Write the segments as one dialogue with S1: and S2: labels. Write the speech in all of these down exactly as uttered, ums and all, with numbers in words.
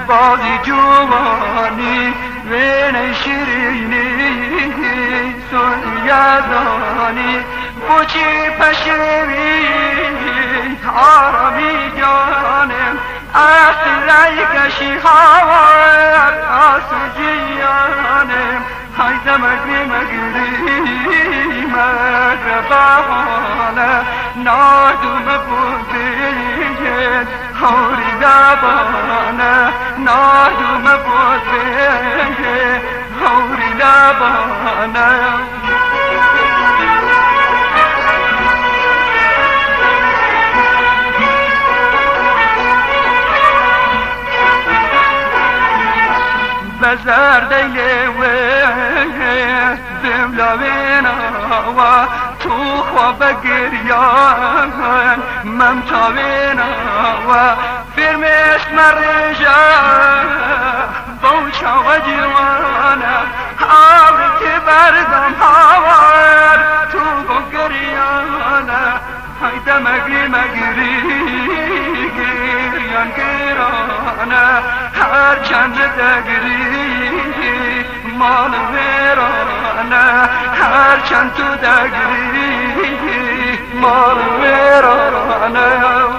S1: بازی جوانی وین شیرینی سویدانی بوچی پشوی آرامی جانم اصلی کشی هوار آسو جیانم hayda magri magri magrabana nadum budin hauri labana nadum budin hauri labana بزر دیوه دملاوینا و تو خواب گریان ممتاوینا و فرمش مرجا بوچا و جوانا آوری که بردم هوار تو با گریانا hayda magri magri giriyan girana her çande degri mal verana her çantu degri mal verana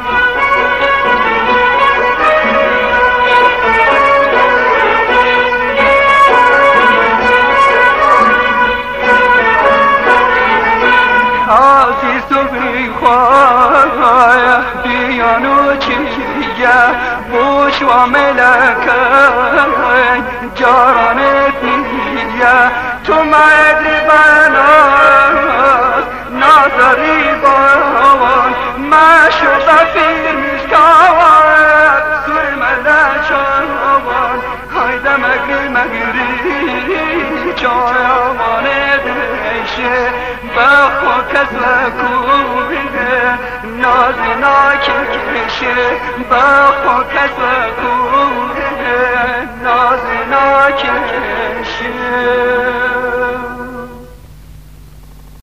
S1: Aziz subhi khwaya diyanu chiya bush wa melaka jarane piya tu madri bana nazari bawan ma shuba fir miskawan sur malachawan hayda magri magri jayamane deshe بخو کسلکو بینه نازنا کشه بخو کسلکو بینه نازنا کشه